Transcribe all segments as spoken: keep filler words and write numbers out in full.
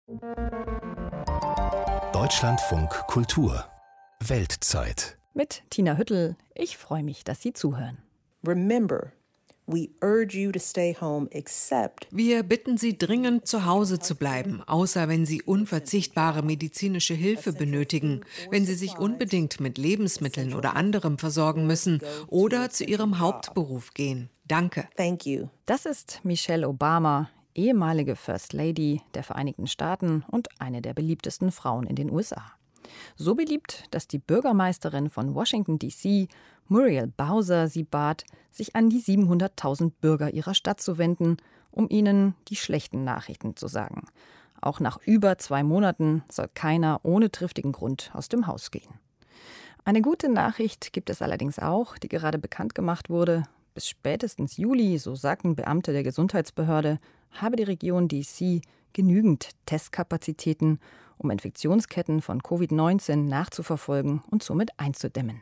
Deutschlandfunk Kultur Weltzeit Mit Tina Hüttel. Ich freue mich, dass Sie zuhören. Remember, we urge you to stay home except Wir bitten Sie dringend, zu Hause zu bleiben, außer wenn Sie unverzichtbare medizinische Hilfe benötigen, wenn Sie sich unbedingt mit Lebensmitteln oder anderem versorgen müssen oder zu Ihrem Hauptberuf gehen. Danke. Thank you. Das ist Michelle Obama, ehemalige First Lady der Vereinigten Staaten und eine der beliebtesten Frauen in den U S A. So beliebt, dass die Bürgermeisterin von Washington D C, Muriel Bowser, sie bat, sich an die siebenhunderttausend Bürger ihrer Stadt zu wenden, um ihnen die schlechten Nachrichten zu sagen. Auch nach über zwei Monaten soll keiner ohne triftigen Grund aus dem Haus gehen. Eine gute Nachricht gibt es allerdings auch, die gerade bekannt gemacht wurde. Bis spätestens Juli, so sagten Beamte der Gesundheitsbehörde, habe die Region D C genügend Testkapazitäten, um Infektionsketten von Covid neunzehn nachzuverfolgen und somit einzudämmen.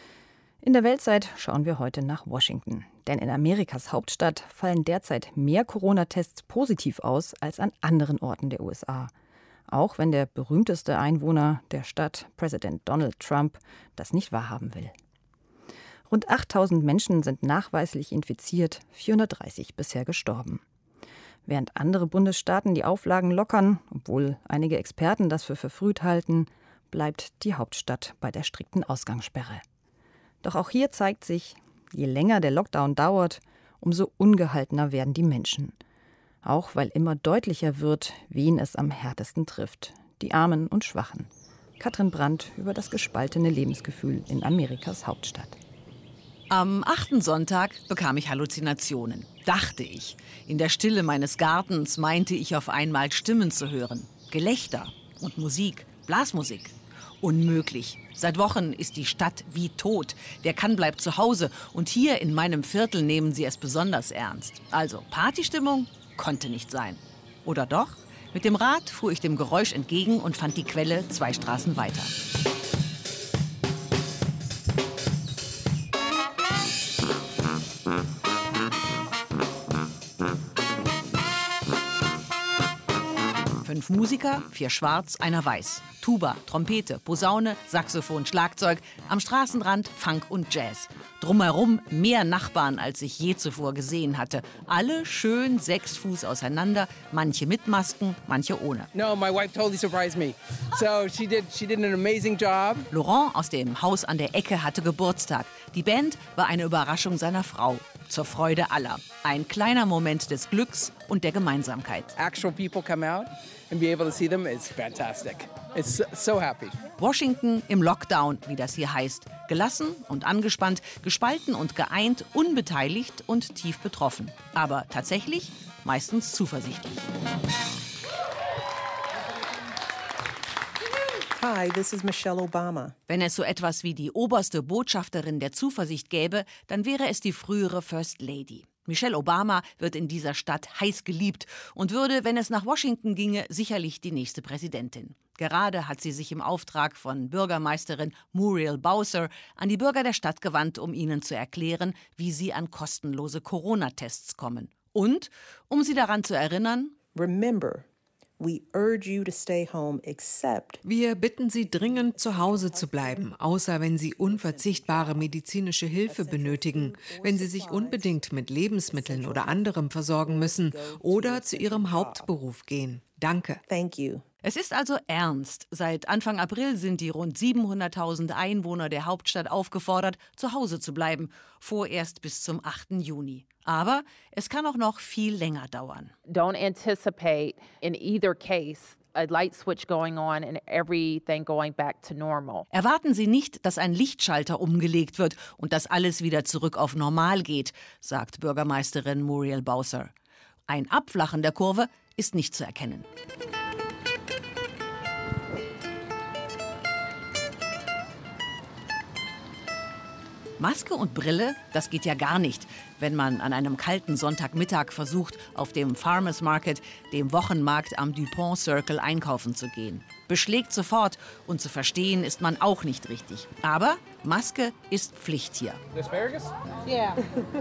In der Weltzeit schauen wir heute nach Washington. Denn in Amerikas Hauptstadt fallen derzeit mehr Corona-Tests positiv aus als an anderen Orten der U S A. Auch wenn der berühmteste Einwohner der Stadt, Präsident Donald Trump, das nicht wahrhaben will. Rund achttausend Menschen sind nachweislich infiziert, vierhundertdreißig bisher gestorben. Während andere Bundesstaaten die Auflagen lockern, obwohl einige Experten das für verfrüht halten, bleibt die Hauptstadt bei der strikten Ausgangssperre. Doch auch hier zeigt sich, je länger der Lockdown dauert, umso ungehaltener werden die Menschen. Auch weil immer deutlicher wird, wen es am härtesten trifft. Die Armen und Schwachen. Katrin Brandt über das gespaltene Lebensgefühl in Amerikas Hauptstadt. Am achten Sonntag bekam ich Halluzinationen, dachte ich. In der Stille meines Gartens meinte ich auf einmal Stimmen zu hören. Gelächter und Musik, Blasmusik. Unmöglich. Seit Wochen ist die Stadt wie tot. Wer kann, bleibt zu Hause. Und hier in meinem Viertel nehmen sie es besonders ernst. Also Partystimmung konnte nicht sein. Oder doch? Mit dem Rad fuhr ich dem Geräusch entgegen und fand die Quelle zwei Straßen weiter. Fünf Musiker, vier schwarz, einer weiß. Tuba, Trompete, Posaune, Saxophon, Schlagzeug. Am Straßenrand Funk und Jazz. Drumherum mehr Nachbarn, als ich je zuvor gesehen hatte. Alle schön sechs Fuß auseinander. Manche mit Masken, manche ohne. No, my wife totally surprised me. So she did, she did an amazing job. Laurent aus dem Haus an der Ecke hatte Geburtstag. Die Band war eine Überraschung seiner Frau. Zur Freude aller. Ein kleiner Moment des Glücks und der Gemeinsamkeit. Actual people come out and be able to see them is fantastic. It's so, so happy. Washington im Lockdown, wie das hier heißt. Gelassen und angespannt, gespalten und geeint, unbeteiligt und tief betroffen. Aber tatsächlich meistens zuversichtlich. Hi, this is Michelle Obama. Wenn es so etwas wie die oberste Botschafterin der Zuversicht gäbe, dann wäre es die frühere First Lady. Michelle Obama wird in dieser Stadt heiß geliebt und würde, wenn es nach Washington ginge, sicherlich die nächste Präsidentin. Gerade hat sie sich im Auftrag von Bürgermeisterin Muriel Bowser an die Bürger der Stadt gewandt, um ihnen zu erklären, wie sie an kostenlose Corona-Tests kommen. Und um sie daran zu erinnern: Remember, we urge you to stay home except Wir bitten Sie dringend, zu Hause zu bleiben, außer wenn Sie unverzichtbare medizinische Hilfe benötigen, wenn Sie sich unbedingt mit Lebensmitteln oder anderem versorgen müssen oder zu Ihrem Hauptberuf gehen. Danke. Thank you. Es ist also ernst. Seit Anfang April sind die rund siebenhunderttausend Einwohner der Hauptstadt aufgefordert, zu Hause zu bleiben, vorerst bis zum achten Juni. Aber es kann auch noch viel länger dauern. Don't anticipate in either case a light switch going on and everything going back to normal. Erwarten Sie nicht, dass ein Lichtschalter umgelegt wird und dass alles wieder zurück auf normal geht, sagt Bürgermeisterin Muriel Bowser. Ein Abflachen der Kurve ist nicht zu erkennen. Maske und Brille, das geht ja gar nicht, wenn man an einem kalten Sonntagmittag versucht, auf dem Farmers Market, dem Wochenmarkt am Dupont Circle, einkaufen zu gehen. Beschlägt sofort und zu verstehen ist man auch nicht richtig. Aber Maske ist Pflicht hier. Asparagus? Yeah.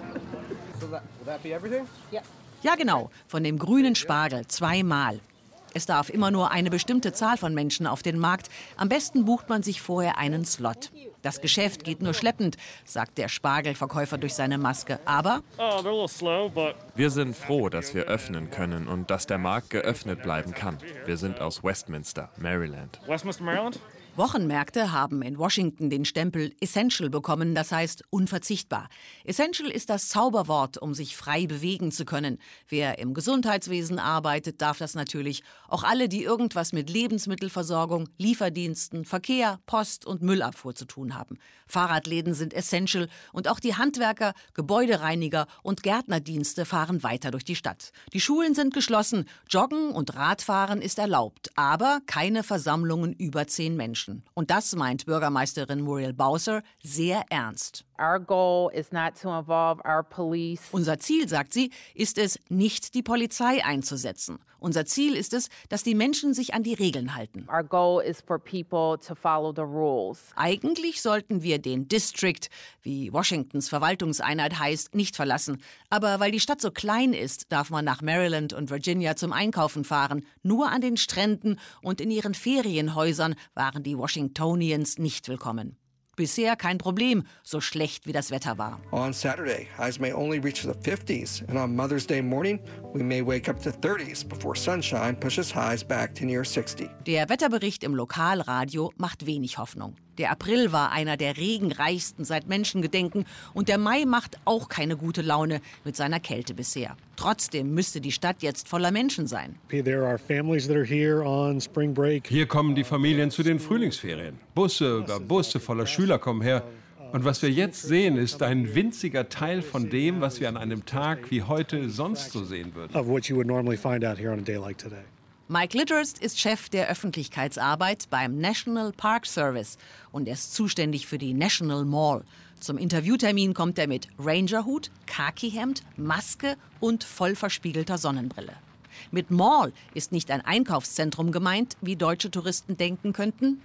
So that, will that be everything? Yeah. Ja genau, von dem grünen Spargel zweimal. Es darf immer nur eine bestimmte Zahl von Menschen auf den Markt. Am besten bucht man sich vorher einen Slot. Das Geschäft geht nur schleppend, sagt der Spargelverkäufer durch seine Maske. Aber wir sind froh, dass wir öffnen können und dass der Markt geöffnet bleiben kann. Wir sind aus Westminster, Maryland. Westminster, Maryland? Wochenmärkte haben in Washington den Stempel Essential bekommen, das heißt unverzichtbar. Essential ist das Zauberwort, um sich frei bewegen zu können. Wer im Gesundheitswesen arbeitet, darf das natürlich. Auch alle, die irgendwas mit Lebensmittelversorgung, Lieferdiensten, Verkehr, Post und Müllabfuhr zu tun haben. Fahrradläden sind Essential und auch die Handwerker, Gebäudereiniger und Gärtnerdienste fahren weiter durch die Stadt. Die Schulen sind geschlossen, Joggen und Radfahren ist erlaubt, aber keine Versammlungen über zehn Menschen. Und das meint Bürgermeisterin Muriel Bowser sehr ernst. Our goal is not to involve our police. Unser Ziel, sagt sie, ist es, nicht die Polizei einzusetzen. Unser Ziel ist es, dass die Menschen sich an die Regeln halten. Our goal is for people to follow the rules. Eigentlich sollten wir den District, wie Washingtons Verwaltungseinheit heißt, nicht verlassen. Aber weil die Stadt so klein ist, darf man nach Maryland und Virginia zum Einkaufen fahren. Nur an den Stränden und in ihren Ferienhäusern waren die Washingtonians nicht willkommen. Bisher kein Problem, so schlecht wie das Wetter war. On Saturday, highs may only reach the fifties, and on Mother's Day morning, we may wake up to thirties before sunshine pushes highs back to near sixty. Der Wetterbericht im Lokalradio macht wenig Hoffnung. Der April war einer der regenreichsten seit Menschengedenken und der Mai macht auch keine gute Laune mit seiner Kälte bisher. Trotzdem müsste die Stadt jetzt voller Menschen sein. Hier kommen die Familien zu den Frühlingsferien. Busse über Busse voller Schüler kommen her. Und was wir jetzt sehen, ist ein winziger Teil von dem, was wir an einem Tag wie heute sonst so sehen würden. Mike Litterst ist Chef der Öffentlichkeitsarbeit beim National Park Service und er ist zuständig für die National Mall. Zum Interviewtermin kommt er mit Rangerhut, Khakihemd, Maske und voll verspiegelter Sonnenbrille. Mit Mall ist nicht ein Einkaufszentrum gemeint, wie deutsche Touristen denken könnten.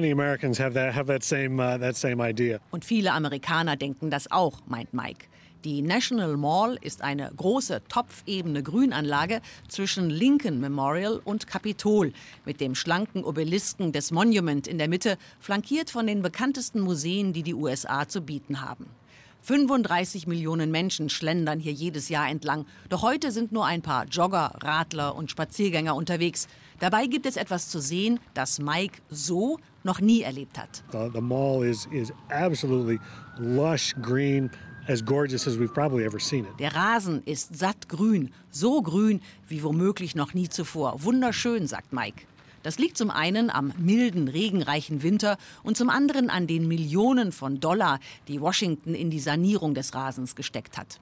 Und viele Amerikaner denken das auch, meint Mike. Die National Mall ist eine große, topfebene Grünanlage zwischen Lincoln Memorial und Kapitol mit dem schlanken Obelisken des Monument in der Mitte, flankiert von den bekanntesten Museen, die die U S A zu bieten haben. fünfunddreißig Millionen Menschen schlendern hier jedes Jahr entlang. Doch heute sind nur ein paar Jogger, Radler und Spaziergänger unterwegs. Dabei gibt es etwas zu sehen, das Mike so noch nie erlebt hat. The, the mall is, is absolutely lush green. As gorgeous as we've probably ever seen it. Der Rasen ist sattgrün, so grün wie womöglich noch nie zuvor. Wunderschön, sagt Mike. Das liegt zum einen am milden, regenreichen Winter und zum anderen an den Millionen von Dollar, die Washington in die Sanierung des Rasens gesteckt hat.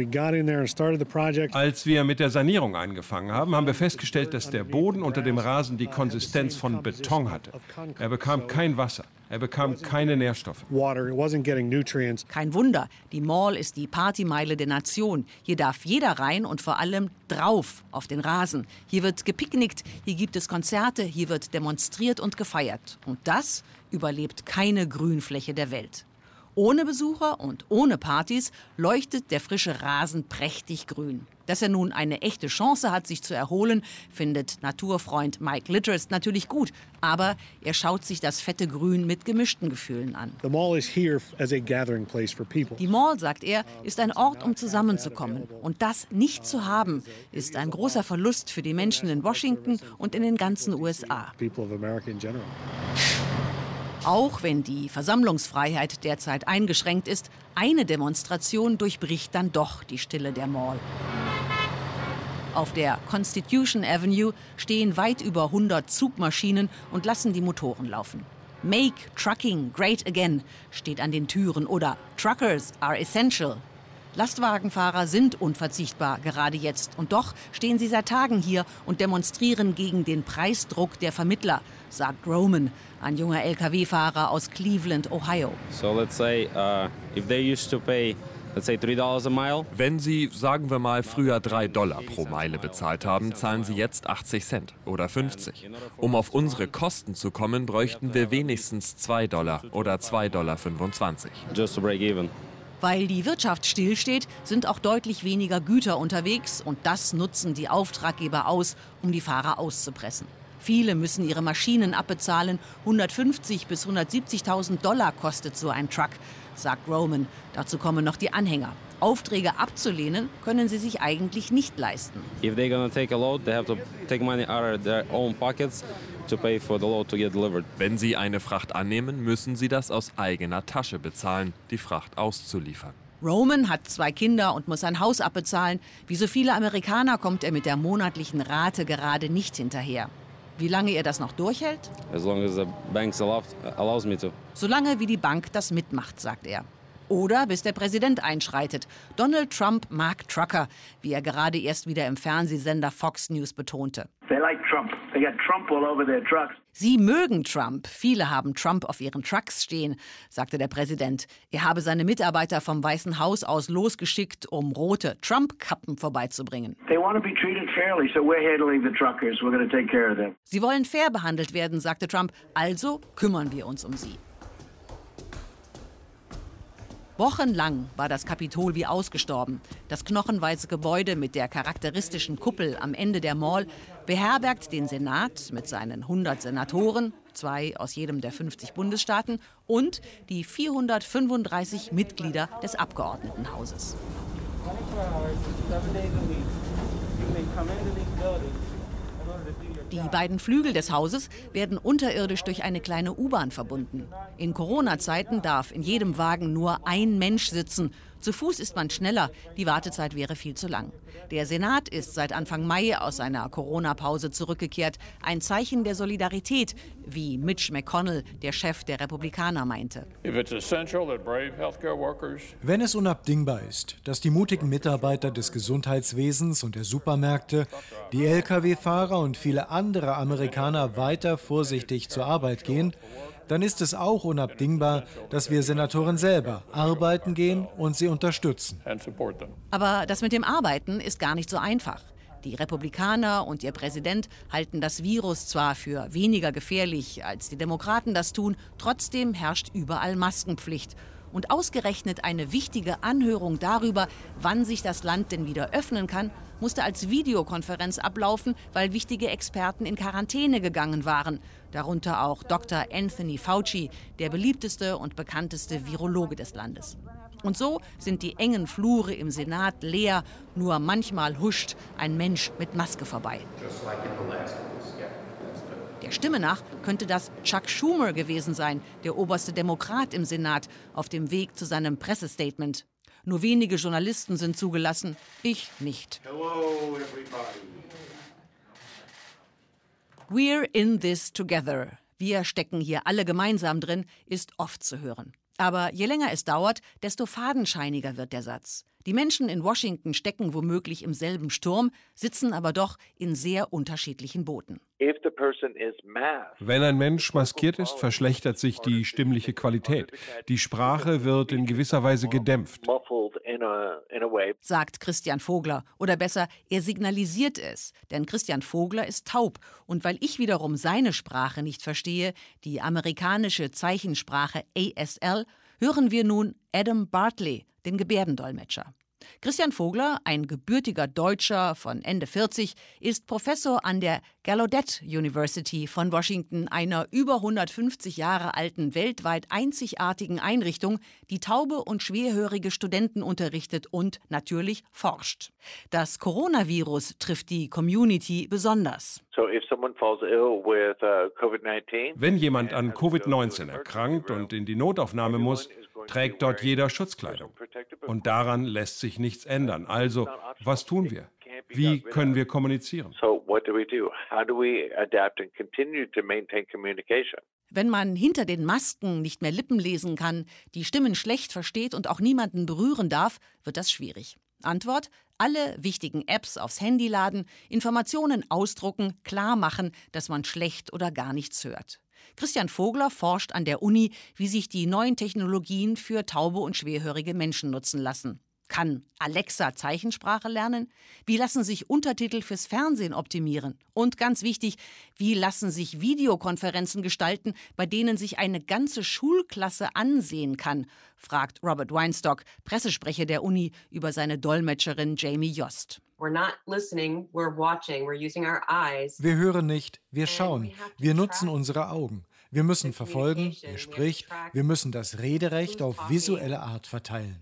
Als wir mit der Sanierung angefangen haben, haben wir festgestellt, dass der Boden unter dem Rasen die Konsistenz von Beton hatte. Er bekam kein Wasser. Er bekam keine Nährstoffe. Kein Wunder, die Mall ist die Partymeile der Nation. Hier darf jeder rein und vor allem drauf auf den Rasen. Hier wird gepicknickt, hier gibt es Konzerte, hier wird demonstriert und gefeiert. Und das überlebt keine Grünfläche der Welt. Ohne Besucher und ohne Partys leuchtet der frische Rasen prächtig grün. Dass er nun eine echte Chance hat, sich zu erholen, findet Naturfreund Mike Litterst natürlich gut. Aber er schaut sich das fette Grün mit gemischten Gefühlen an. The mall is here as a gathering place for people. Die Mall, sagt er, ist ein Ort, um zusammenzukommen. Und das nicht zu haben, ist ein großer Verlust für die Menschen in Washington und in den ganzen U S A. People of America in general. Auch wenn die Versammlungsfreiheit derzeit eingeschränkt ist, eine Demonstration durchbricht dann doch die Stille der Mall. Auf der Constitution Avenue stehen weit über hundert Zugmaschinen und lassen die Motoren laufen. Make Trucking Great Again steht an den Türen oder Truckers are essential. Lastwagenfahrer sind unverzichtbar, gerade jetzt. Und doch stehen sie seit Tagen hier und demonstrieren gegen den Preisdruck der Vermittler, sagt Roman, ein junger L K W-Fahrer aus Cleveland, Ohio. So let's say, uh, if they used to pay, let's say three dollars a mile. Wenn Sie, sagen wir mal, früher drei Dollar pro Meile bezahlt haben, zahlen Sie jetzt achtzig Cent oder fünfzig. Um auf unsere Kosten zu kommen, bräuchten wir wenigstens zwei Dollar oder zwei Dollar fünfundzwanzig. Just to break even. Weil die Wirtschaft stillsteht, sind auch deutlich weniger Güter unterwegs und das nutzen die Auftraggeber aus, um die Fahrer auszupressen. Viele müssen ihre Maschinen abbezahlen. hundertfünfzigtausend bis hundertsiebzigtausend Dollar kostet so ein Truck, sagt Roman. Dazu kommen noch die Anhänger. Aufträge abzulehnen können sie sich eigentlich nicht leisten. If they're gonna take a load, they have to take money out of their own pockets to pay for the load to get delivered. Wenn sie eine Fracht annehmen, müssen sie das aus eigener Tasche bezahlen, die Fracht auszuliefern. Roman hat zwei Kinder und muss sein Haus abbezahlen. Wie so viele Amerikaner kommt er mit der monatlichen Rate gerade nicht hinterher. Wie lange er das noch durchhält? As long as the bank allows me to. Solange wie die Bank das mitmacht, sagt er. Oder bis der Präsident einschreitet. Donald Trump mag Trucker, wie er gerade erst wieder im Fernsehsender Fox News betonte. They like Trump. They got Trump all over their trucks. Sie mögen Trump. Viele haben Trump auf ihren Trucks stehen, sagte der Präsident. Er habe seine Mitarbeiter vom Weißen Haus aus losgeschickt, um rote Trump-Kappen vorbeizubringen. They want to be treated fairly, so we're handling the truckers. We're going to take care of them. Sie wollen fair behandelt werden, sagte Trump. Also kümmern wir uns um sie. Wochenlang war das Kapitol wie ausgestorben. Das knochenweiße Gebäude mit der charakteristischen Kuppel am Ende der Mall beherbergt den Senat mit seinen hundert Senatoren, zwei aus jedem der fünfzig Bundesstaaten, und die vierhundertfünfunddreißig Mitglieder des Abgeordnetenhauses. Die beiden Flügel des Hauses werden unterirdisch durch eine kleine U-Bahn verbunden. In Corona-Zeiten darf in jedem Wagen nur ein Mensch sitzen. Zu Fuß ist man schneller, die Wartezeit wäre viel zu lang. Der Senat ist seit Anfang Mai aus seiner Corona-Pause zurückgekehrt. Ein Zeichen der Solidarität, wie Mitch McConnell, der Chef der Republikaner, meinte. Wenn es unabdingbar ist, dass die mutigen Mitarbeiter des Gesundheitswesens und der Supermärkte, die L K W-Fahrer und viele andere Amerikaner weiter vorsichtig zur Arbeit gehen, dann ist es auch unabdingbar, dass wir Senatoren selber arbeiten gehen und sie unterstützen. Aber das mit dem Arbeiten ist gar nicht so einfach. Die Republikaner und ihr Präsident halten das Virus zwar für weniger gefährlich, als die Demokraten das tun, trotzdem herrscht überall Maskenpflicht. Und ausgerechnet eine wichtige Anhörung darüber, wann sich das Land denn wieder öffnen kann, musste als Videokonferenz ablaufen, weil wichtige Experten in Quarantäne gegangen waren. Darunter auch Doktor Anthony Fauci, der beliebteste und bekannteste Virologe des Landes. Und so sind die engen Flure im Senat leer, nur manchmal huscht ein Mensch mit Maske vorbei. Der Stimme nach könnte das Chuck Schumer gewesen sein, der oberste Demokrat im Senat, auf dem Weg zu seinem Pressestatement. Nur wenige Journalisten sind zugelassen, ich nicht. Hello, everybody. We're in this together. Wir stecken hier alle gemeinsam drin, ist oft zu hören. Aber je länger es dauert, desto fadenscheiniger wird der Satz. Die Menschen in Washington stecken womöglich im selben Sturm, sitzen aber doch in sehr unterschiedlichen Booten. Wenn ein Mensch maskiert ist, verschlechtert sich die stimmliche Qualität. Die Sprache wird in gewisser Weise gedämpft, sagt Christian Vogler. Oder besser, er signalisiert es. Denn Christian Vogler ist taub. Und weil ich wiederum seine Sprache nicht verstehe, die amerikanische Zeichensprache A S L, hören wir nun Adam Bartley, den Gebärdendolmetscher. Christian Vogler, ein gebürtiger Deutscher von Ende vierzig, ist Professor an der Gallaudet University von Washington, einer über hundertfünfzig Jahre alten, weltweit einzigartigen Einrichtung, die taube und schwerhörige Studenten unterrichtet und natürlich forscht. Das Coronavirus trifft die Community besonders. Wenn jemand an Covid neunzehn erkrankt und in die Notaufnahme muss, trägt dort jeder Schutzkleidung. Und daran lässt sich nichts ändern. Also, was tun wir? Wie können wir kommunizieren? Wenn man hinter den Masken nicht mehr Lippen lesen kann, die Stimmen schlecht versteht und auch niemanden berühren darf, wird das schwierig. Antwort: alle wichtigen Apps aufs Handy laden, Informationen ausdrucken, klar machen, dass man schlecht oder gar nichts hört. Christian Vogler forscht an der Uni, wie sich die neuen Technologien für taube und schwerhörige Menschen nutzen lassen. Kann Alexa Zeichensprache lernen? Wie lassen sich Untertitel fürs Fernsehen optimieren? Und ganz wichtig, wie lassen sich Videokonferenzen gestalten, bei denen sich eine ganze Schulklasse ansehen kann? Fragt Robert Weinstock, Pressesprecher der Uni, über seine Dolmetscherin Jamie Yost. Wir hören nicht, wir schauen, wir nutzen unsere Augen. Wir müssen verfolgen, wer spricht, wir müssen das Rederecht auf visuelle Art verteilen.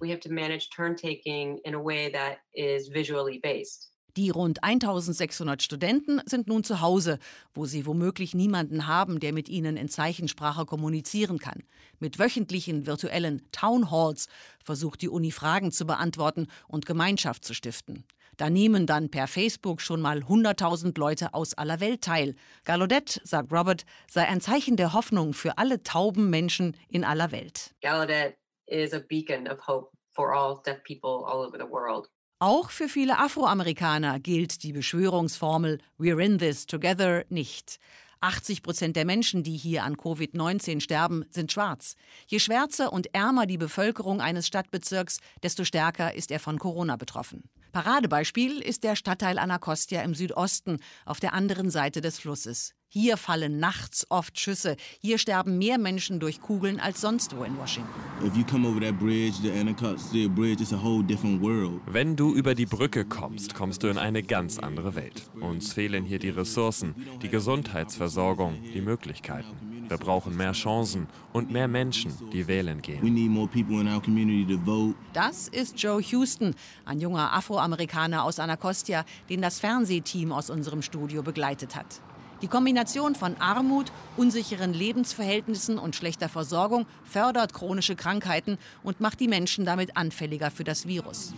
Die rund eintausendsechshundert Studenten sind nun zu Hause, wo sie womöglich niemanden haben, der mit ihnen in Zeichensprache kommunizieren kann. Mit wöchentlichen virtuellen Town Halls versucht die Uni Fragen zu beantworten und Gemeinschaft zu stiften. Da nehmen dann per Facebook schon mal hunderttausend Leute aus aller Welt teil. Gallaudet, sagt Robert, sei ein Zeichen der Hoffnung für alle tauben Menschen in aller Welt. Gallaudet is a beacon of hope for all deaf people all over the world. Auch für viele Afroamerikaner gilt die Beschwörungsformel "We're in this together" nicht. achtzig Prozent der Menschen, die hier an Covid neunzehn sterben, sind schwarz. Je schwärzer und ärmer die Bevölkerung eines Stadtbezirks, desto stärker ist er von Corona betroffen. Paradebeispiel ist der Stadtteil Anacostia im Südosten, auf der anderen Seite des Flusses. Hier fallen nachts oft Schüsse. Hier sterben mehr Menschen durch Kugeln als sonst wo in Washington. Wenn du über die Brücke kommst, kommst du in eine ganz andere Welt. Uns fehlen hier die Ressourcen, die Gesundheitsversorgung, die Möglichkeiten. Wir brauchen mehr Chancen und mehr Menschen, die wählen gehen. Das ist Joe Houston, ein junger Afroamerikaner aus Anacostia, den das Fernsehteam aus unserem Studio begleitet hat. Die Kombination von Armut, unsicheren Lebensverhältnissen und schlechter Versorgung fördert chronische Krankheiten und macht die Menschen damit anfälliger für das Virus.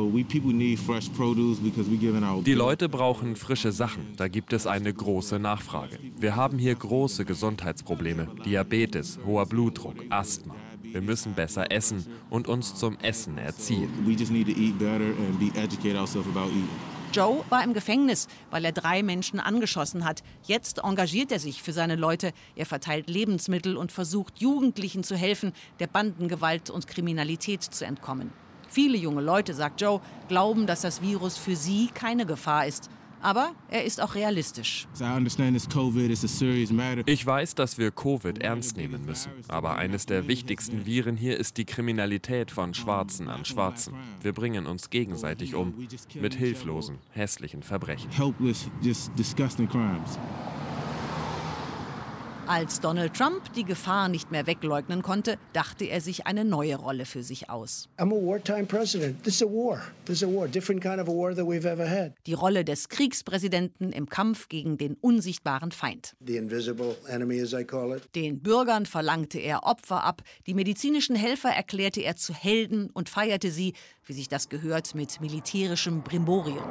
Die Leute brauchen frische Sachen. Da gibt es eine große Nachfrage. Wir haben hier große Gesundheitsprobleme. Diabetes, hoher Blutdruck, Asthma. Wir müssen besser essen und uns zum Essen erziehen. Joe war im Gefängnis, weil er drei Menschen angeschossen hat. Jetzt engagiert er sich für seine Leute. Er verteilt Lebensmittel und versucht, Jugendlichen zu helfen, der Bandengewalt und Kriminalität zu entkommen. Viele junge Leute, sagt Joe, glauben, dass das Virus für sie keine Gefahr ist. Aber er ist auch realistisch. Ich weiß, dass wir Covid ernst nehmen müssen. Aber eines der wichtigsten Viren hier ist die Kriminalität von Schwarzen an Schwarzen. Wir bringen uns gegenseitig um mit hilflosen, hässlichen Verbrechen. Als Donald Trump die Gefahr nicht mehr wegleugnen konnte, dachte er sich eine neue Rolle für sich aus. Die Rolle des Kriegspräsidenten im Kampf gegen den unsichtbaren Feind. Den Bürgern verlangte er Opfer ab, die medizinischen Helfer erklärte er zu Helden und feierte sie, wie sich das gehört, mit militärischem Brimborium.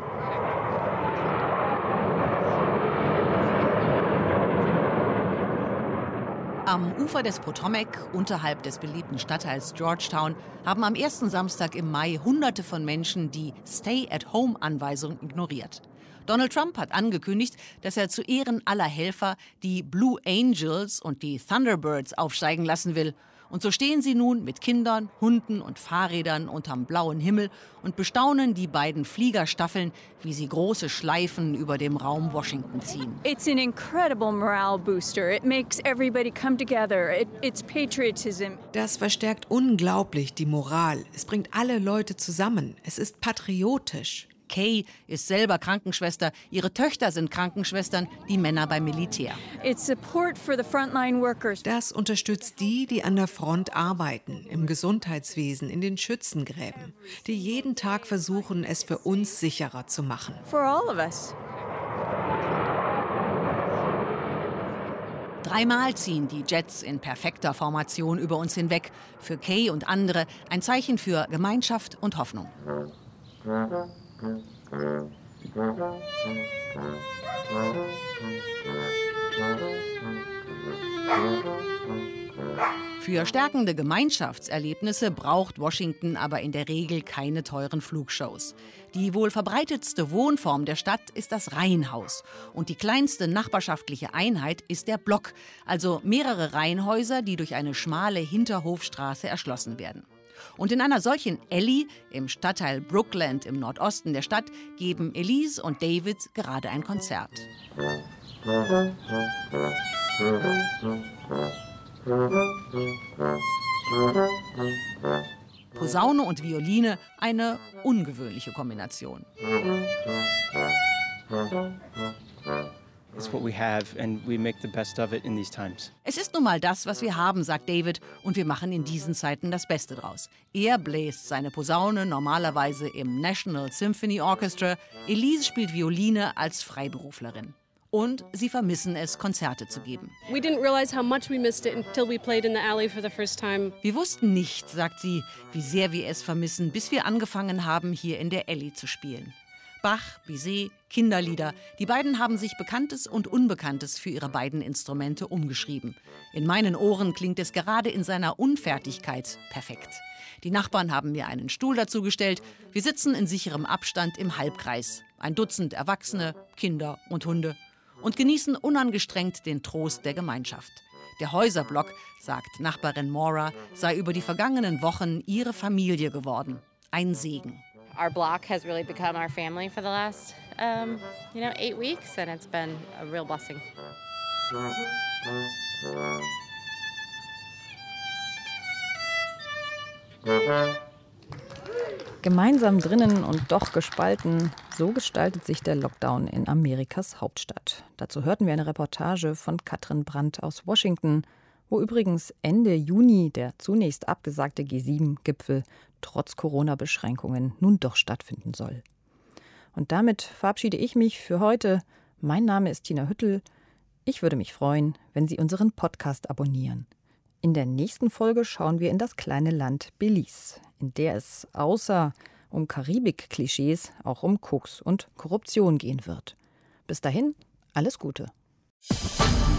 Am Ufer des Potomac, unterhalb des beliebten Stadtteils Georgetown, haben am ersten Samstag im Mai Hunderte von Menschen die Stay-at-Home-Anweisung ignoriert. Donald Trump hat angekündigt, dass er zu Ehren aller Helfer die Blue Angels und die Thunderbirds aufsteigen lassen will. Und so stehen sie nun mit Kindern, Hunden und Fahrrädern unterm blauen Himmel und bestaunen die beiden Fliegerstaffeln, wie sie große Schleifen über dem Raum Washington ziehen. It's an incredible morale booster. It makes everybody come together. It, it's patriotism. Das verstärkt unglaublich die Moral. Es bringt alle Leute zusammen. Es ist patriotisch. Kay ist selber Krankenschwester, ihre Töchter sind Krankenschwestern, die Männer beim Militär. It's support for the frontline workers. Das unterstützt die, die an der Front arbeiten, im Gesundheitswesen, in den Schützengräben, die jeden Tag versuchen, es für uns sicherer zu machen. For all of us. Dreimal ziehen die Jets in perfekter Formation über uns hinweg. Für Kay und andere ein Zeichen für Gemeinschaft und Hoffnung. Für stärkende Gemeinschaftserlebnisse braucht Washington aber in der Regel keine teuren Flugshows. Die wohl verbreitetste Wohnform der Stadt ist das Reihenhaus. Und die kleinste nachbarschaftliche Einheit ist der Block, also mehrere Reihenhäuser, die durch eine schmale Hinterhofstraße erschlossen werden. Und in einer solchen Alley im Stadtteil Brookland im Nordosten der Stadt geben Elise und David gerade ein Konzert. Posaune und Violine, eine ungewöhnliche Kombination. Es ist nun mal das, was wir haben, sagt David, und wir machen in diesen Zeiten das Beste draus. Er bläst seine Posaune normalerweise im National Symphony Orchestra, Elise spielt Violine als Freiberuflerin. Und sie vermissen es, Konzerte zu geben. We didn't realize how much we missed it until we played in the alley for the first time. Wir wussten nicht, sagt sie, wie sehr wir es vermissen, bis wir angefangen haben, hier in der Alley zu spielen. Bach, Bizet, Kinderlieder. Die beiden haben sich Bekanntes und Unbekanntes für ihre beiden Instrumente umgeschrieben. In meinen Ohren klingt es gerade in seiner Unfertigkeit perfekt. Die Nachbarn haben mir einen Stuhl dazugestellt. Wir sitzen in sicherem Abstand im Halbkreis. Ein Dutzend Erwachsene, Kinder und Hunde. Und genießen unangestrengt den Trost der Gemeinschaft. Der Häuserblock, sagt Nachbarin Maura, sei über die vergangenen Wochen ihre Familie geworden. Ein Segen. Our block has really become our family for the last, um, you know, eight weeks, and it's been a real blessing. Gemeinsam drinnen und doch gespalten, so gestaltet sich der Lockdown in Amerikas Hauptstadt. Dazu hörten wir eine Reportage von Katrin Brandt aus Washington, wo übrigens Ende Juni der zunächst abgesagte G sieben Gipfel trotz Corona-Beschränkungen nun doch stattfinden soll. Und damit verabschiede ich mich für heute. Mein Name ist Tina Hüttel. Ich würde mich freuen, wenn Sie unseren Podcast abonnieren. In der nächsten Folge schauen wir in das kleine Land Belize, in der es außer um Karibik-Klischees auch um Koks und Korruption gehen wird. Bis dahin, alles Gute.